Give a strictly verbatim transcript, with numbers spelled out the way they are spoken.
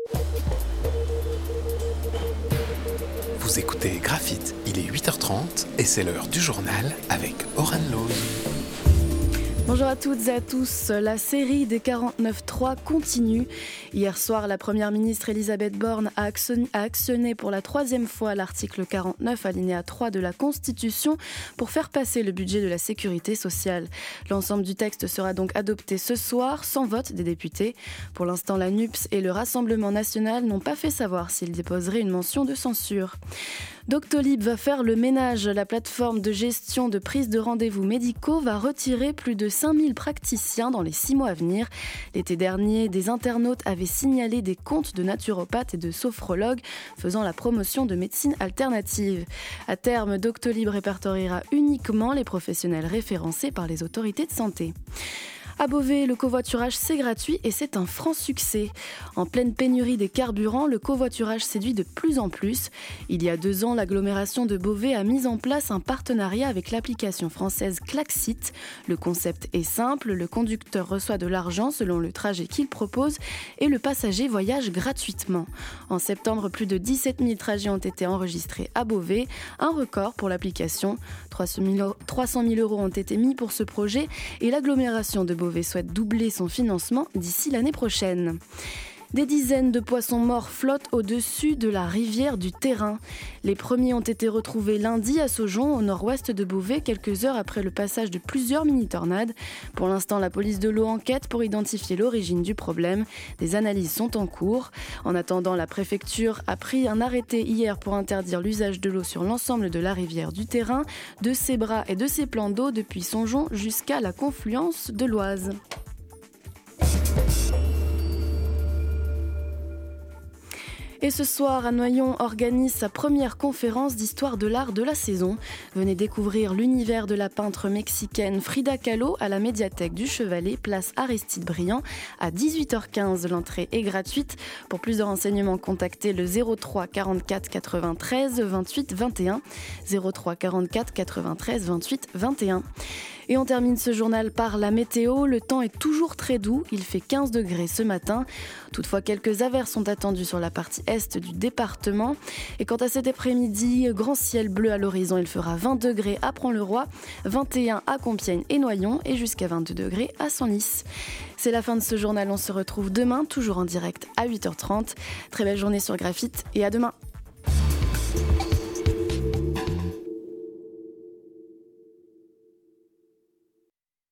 Vous écoutez Graphite, il est huit heures trente et c'est l'heure du journal avec Oran Lose. Bonjour à toutes et à tous, la série des quarante-neuf trois continue. Hier soir, la première ministre Elisabeth Borne a actionné pour la troisième fois l'article quarante-neuf alinéa trois de la Constitution pour faire passer le budget de la sécurité sociale. L'ensemble du texte sera donc adopté ce soir sans vote des députés. Pour l'instant, la N U P S et le Rassemblement national n'ont pas fait savoir s'ils déposeraient une mention de censure. Doctolib va faire le ménage. La plateforme de gestion de prise de rendez-vous médicaux va retirer plus de cinq mille praticiens dans les six mois à venir. L'été dernier, des internautes avaient signalé des comptes de naturopathes et de sophrologues faisant la promotion de médecine alternative. À terme, Doctolib répertoriera uniquement les professionnels référencés par les autorités de santé. À Beauvais, le covoiturage, c'est gratuit et c'est un franc succès. En pleine pénurie des carburants, le covoiturage séduit de plus en plus. Il y a deux ans, l'agglomération de Beauvais a mis en place un partenariat avec l'application française Klaxit. Le concept est simple, le conducteur reçoit de l'argent selon le trajet qu'il propose et le passager voyage gratuitement. En septembre, plus de dix-sept mille trajets ont été enregistrés à Beauvais, un record pour l'application. trois cent mille euros ont été mis pour ce projet et l'agglomération de Beauvais souhaite doubler son financement d'ici l'année prochaine. Des dizaines de poissons morts flottent au-dessus de la rivière du Terrain. Les premiers ont été retrouvés lundi à Saujon, au nord-ouest de Beauvais, quelques heures après le passage de plusieurs mini-tornades. Pour l'instant, la police de l'eau enquête pour identifier l'origine du problème. Des analyses sont en cours. En attendant, la préfecture a pris un arrêté hier pour interdire l'usage de l'eau sur l'ensemble de la rivière du Terrain, de ses bras et de ses plans d'eau depuis Saujon jusqu'à la confluence de l'Oise. Et ce soir, à Noyon organise sa première conférence d'histoire de l'art de la saison. Venez découvrir l'univers de la peintre mexicaine Frida Kahlo à la médiathèque du Chevalet, place Aristide Briand, à dix-huit heures quinze. L'entrée est gratuite. Pour plus de renseignements, contactez le zéro trois quarante-quatre quatre-vingt-treize vingt-huit vingt et un. zéro trois quarante-quatre quatre-vingt-treize vingt-huit vingt et un. Et on termine ce journal par la météo. Le temps est toujours très doux, il fait quinze degrés ce matin. Toutefois, quelques averses sont attendues sur la partie est du département. Et quant à cet après-midi, grand ciel bleu à l'horizon, il fera vingt degrés à Prends-le-Roi, vingt et un à Compiègne et Noyon et jusqu'à vingt-deux degrés à Senlis. C'est la fin de ce journal, on se retrouve demain, toujours en direct à huit heures trente. Très belle journée sur Graphite et à demain.